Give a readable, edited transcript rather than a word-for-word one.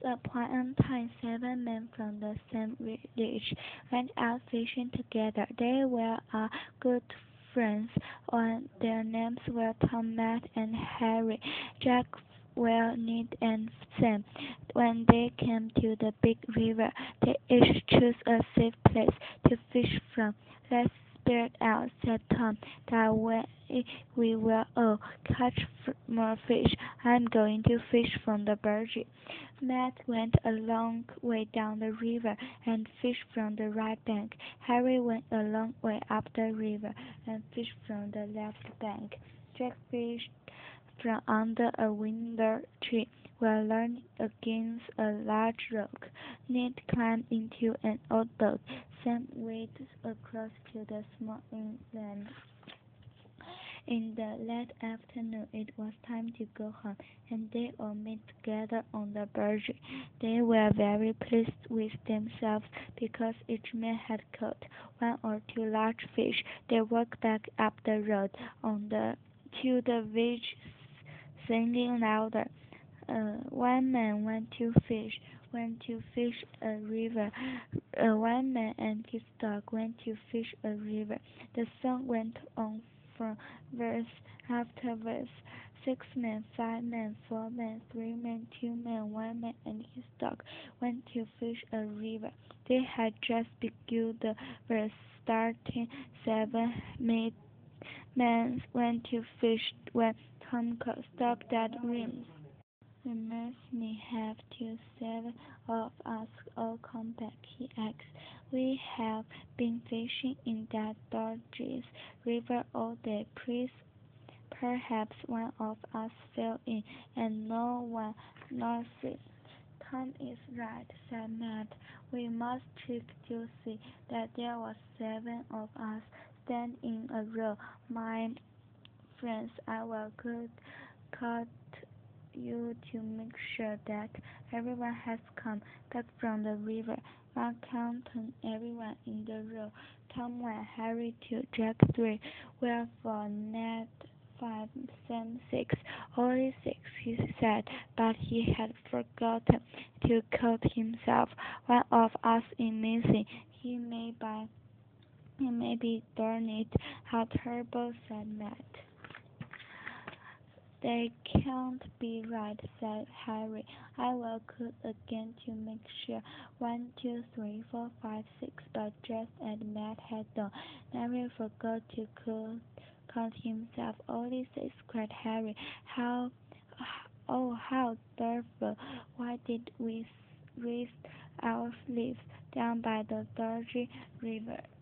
upon a time 7 men from the same village went out fishing together. They were good friends, and their names were Tom, Matt, and Harry. Jack, Will, Ned, and Sam. When they came to the big river, they each chose a safe place to fish from. Let's spread out, said Tom. That way we will all catch more fish. I'm going to fish from the Burgee. Matt went a long way down the river and fished from the right bank. Harry went a long way up the river and fished from the left bank. Jack fished from under a willow tree while leaning against a large rock. Ned climbed into an old boat. Sam waded across to the small inland. In the late afternoon it was time to go home, and they all met together on the Burgee. They were very pleased with themselves because each man had caught 1 or 2 large fish. They walked back up the road to the village, singing louder. One man went to fish a river. One man and his dog went to fish a river. The song went on from verse after verse. 6 men, 5 men, 4 men, 3 men, 2 men, 1 man, and his dog went to fish a river. They had just begun the verse, starting 7 men went to fish when Tom called, "Stop that rhymes. We mustn't have till 7 of us all come back," he asked. "We have been fishing in that Burgess River all day. Please, perhaps one of us fell in, and no one knows it." "Tom is right," said Matt. "We must check to see that there were 7 of us stand in a row. My friends, I will cut you to make sure that everyone has come back from the river. Mark counted everyone in the row. Tom 1, Harry 2, Jack 3, Will 4, Ned 5, Sam 6. Only 6, he said, but he had forgotten to count himself. "One of us is missing. He may be burned." "How terrible," said Matt. "They can't be right," said Harry. "I will count again to make sure. 1, 2, 3, 4, 5, 6." But just as Matt had done, Harry forgot to count himself. "Only 6," cried Harry. How dreadful! Why did we rest our lives down by the Burgee River?"